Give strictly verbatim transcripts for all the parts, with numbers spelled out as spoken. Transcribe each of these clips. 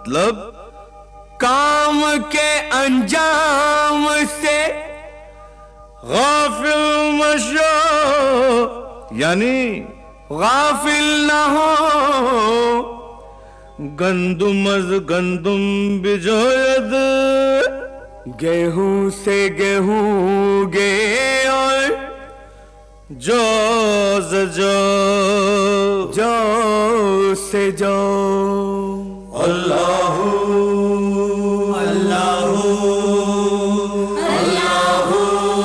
मतलब काम के अंजाम से गाफिल मशो, यानी गाफिल न हो। गंदुमज गंदुम बिजोयद, गेहूं से गेहूं गे और जो जो जो से जो। अल्लाहू अल्लाहू अल्लाहू।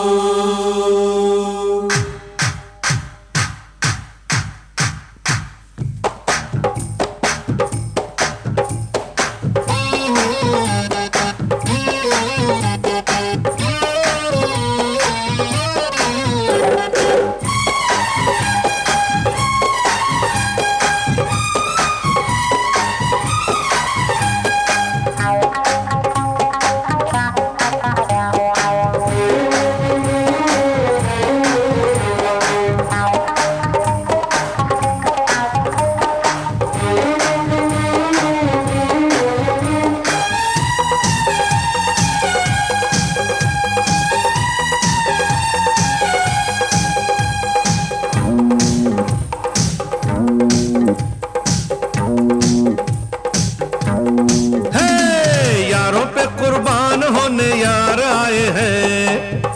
यार आए हैं,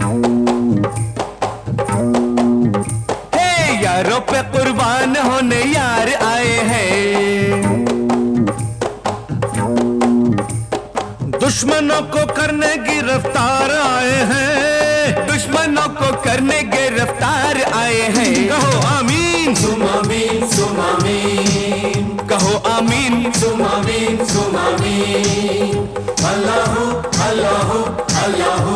हे यारों पे कुर्बान होने यार आए हैं। दुश्मनों को करने गिरफ्तार आए हैं, दुश्मनों को करने गिरफ्तार आए हैं। कहो आमीन सुम आमीन सुम आमीन, कहो आमीन सुम आमीन सुम आमीन। अल्लाहू अल्लाहू अल्लाहू।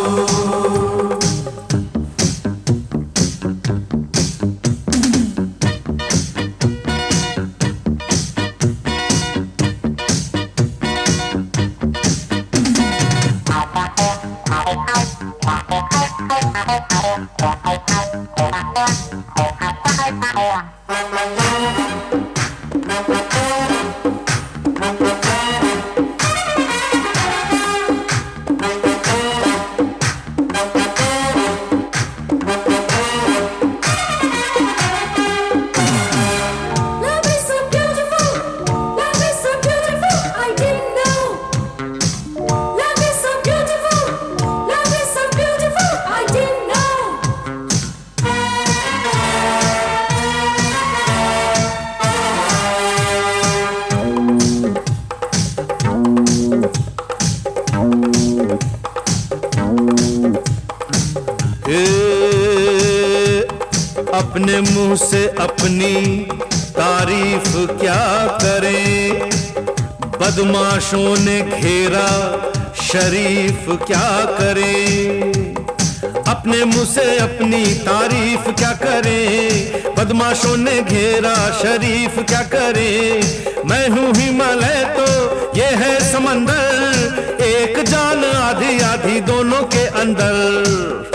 अपने मुंह से अपनी तारीफ क्या करें, बदमाशों ने घेरा शरीफ क्या करें। अपने मुंह से अपनी तारीफ क्या करें, बदमाशों ने घेरा शरीफ क्या करें। मैं हूँ हिमालय तो ये है समंदर, एक जान आधी आधी दोनों के अंदर।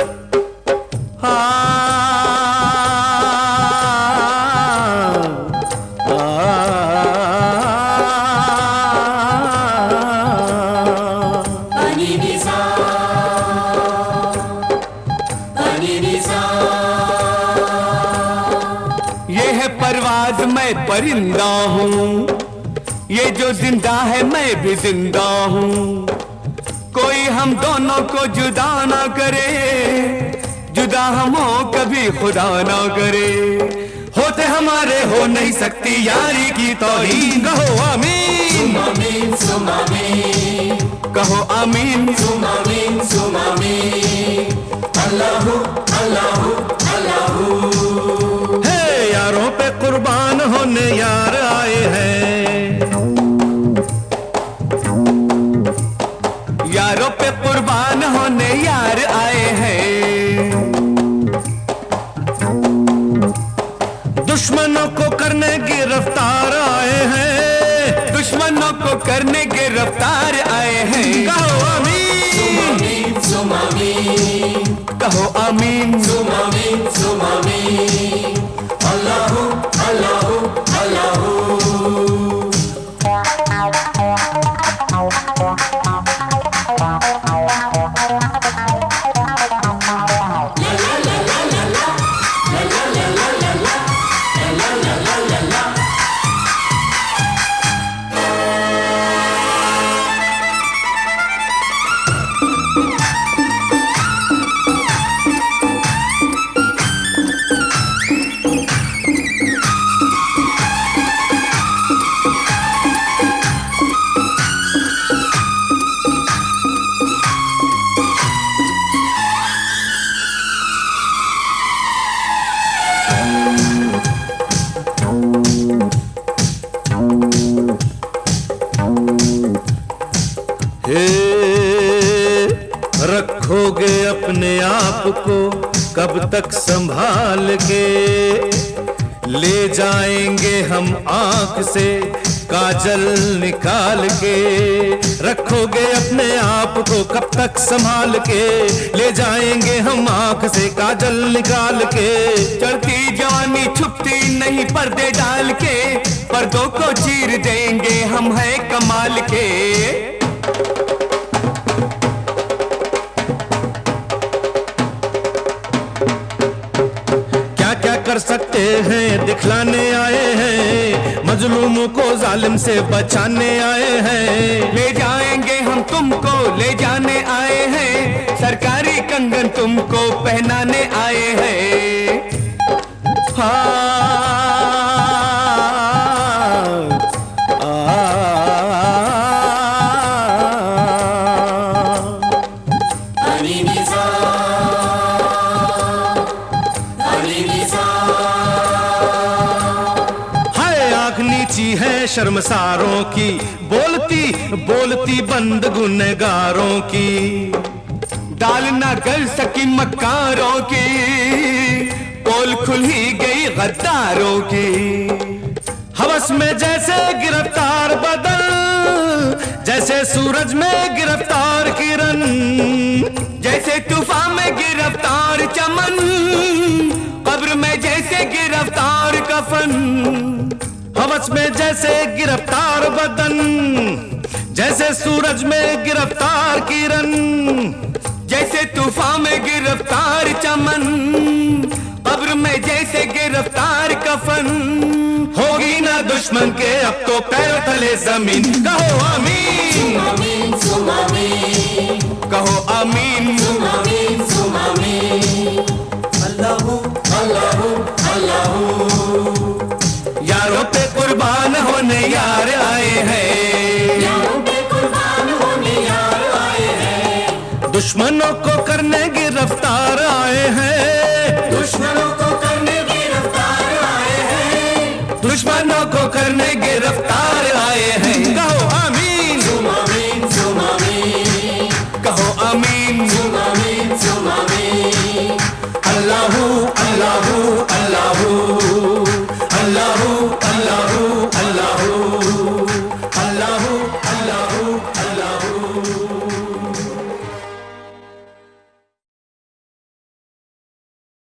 ये है परवाज मैं परिंदा हूँ, ये जो जिंदा है मैं भी जिंदा हूँ। कोई हम दोनों को जुदा ना करे, जुदा हम हो कभी खुदा ना करे। होते हमारे हो नहीं सकती यारी की तौहीन। कहो आमीन सुम आमीन सुम आमीन, कहो आमीन सुम आमीन सुम आमीन। अल्लाहू अल्लाहू अल्लाहू। हे यारों पे कुर्बान होने यार आए हैं, यारों पे कुर्बान होने यार आए हैं। दुश्मनों को करने गिरफ्तार आए हैं, दुश्मनों को करने गिरफ्तार आए हैं। कहो आमीन सुम आमीन, कहो आमीन सुम आमीन सुम आमीन। अल्लाहू अल्लाहू अल्लाहू। हे रखोगे अपने आप को कब तक संभाल के, ले जाएंगे हम आंख से काजल निकाल के। रखोगे अपने आप को कब तक संभाल के, ले जाएंगे हम आंख से काजल निकाल के। चढ़ती जवानी छुपती नहीं पर्दे डाल के, पर्दों को चीर देंगे हम है कमाल के। कर सकते हैं दिखलाने आए हैं, मजलूमों को जालिम से बचाने आए हैं। ले जाएंगे हम तुमको ले जाने आए हैं, सरकारी कंगन तुमको पहनाने आए हैं। हाँ है शर्मसारों की, बोलती बोलती बंद गुनहगारों की। डालना कर सकी मक्कारों की, पोल खुल ही गई गद्दारों की। हवस में जैसे गिरफ्तार बदल, जैसे सूरज में गिरफ्तार किरण, जैसे तूफान में गिरफ्तार चमन, कब्र में जैसे गिरफ्तार कफन। हवस में जैसे गिरफ्तार बदन, जैसे सूरज में गिरफ्तार किरण, जैसे तूफान में गिरफ्तार चमन, कब्र में जैसे गिरफ्तार कफन। होगी ना दुश्मन के अब तो पैर तले जमीन, कहो आमीन, कहो आमीन। अल्लाहू अल्लाहू अल्लाहू। यारों पे कुर्बान होने यार आए हैं, यारों पे कुर्बान होने यार आए हैं। दुश्मनों को करने गिरफ्तार आए हैं, दुश्मनों को करने गिरफ्तार आए हैं, दुश्मनों को करने गिरफ्तार